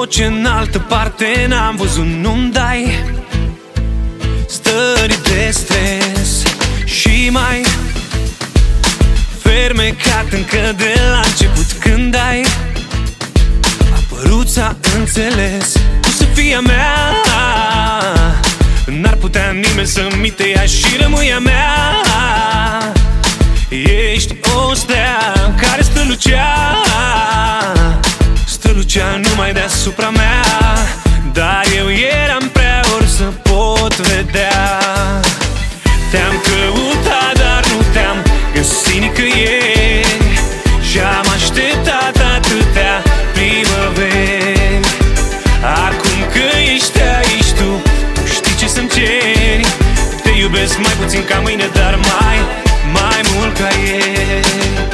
Tot ce în altă parte n-am văzut nu-mi dai. Stări de stres și mai fermecat încă de la început, când ai apărut, s-a înțeles tu să fii a mea. N-ar putea nimeni să-mi te ia și rămâi a mea. Ești o stea care strălucea, strălucea numai deasupra mea. Dar eu eram prea orb să pot vedea. Te-am căutat, dar nu te-am găsit nicăieri. Și-am așteptat atâtea primăveri. Acum că ești aici tu știi ce să-mi ceri. Te iubesc mai puțin ca mâine, dar mai mult ca ieri.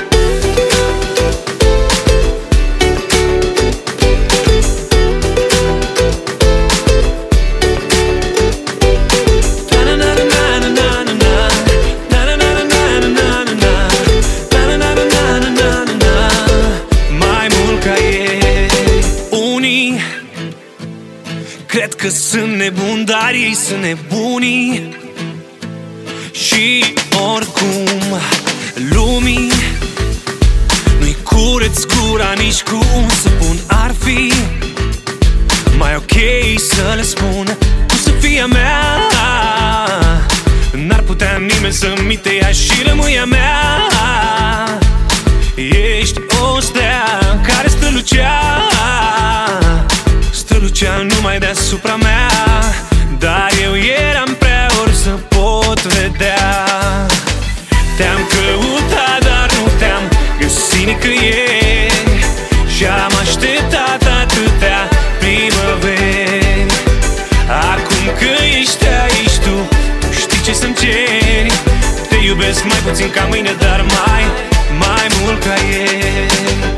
Cred că sunt nebun, dar ei sunt nebunii. Și oricum lumii nu-i cureț gura nici cu un săpun. Ar fi mai ok să le spun tu să fii a mea. N-ar putea nimeni să-mi te ia și rămâi a mea. Ești o stea care strălucea, strălucea numai deasupra mea. Dar eu eram prea orb să pot vedea. Te-am căutat, dar nu te-am găsit nicăieri. Și-am așteptat atâtea primăveri. Acum că ești aici tu știi ce să-mi ceri. Te iubesc mai puțin ca mâine, dar mai mult ca ieri.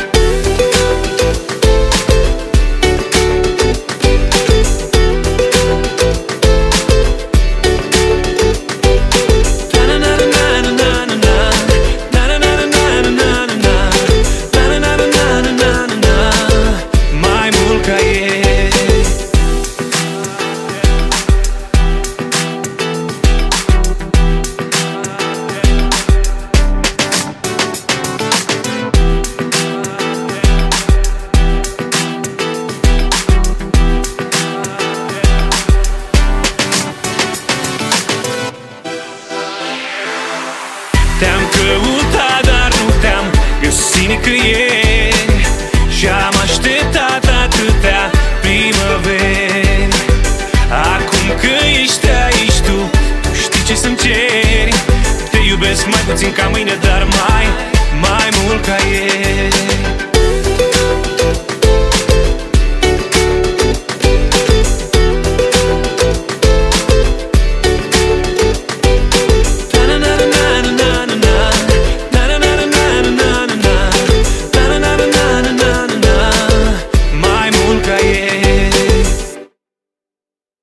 Te-am căutat, dar nu te-am găsit nicăieri. Și-am așteptat atâtea primăveri. Acum că ești aici tu știi ce să-mi ceri. Te iubesc mai puțin ca mâine, dar mai mult ca ieri.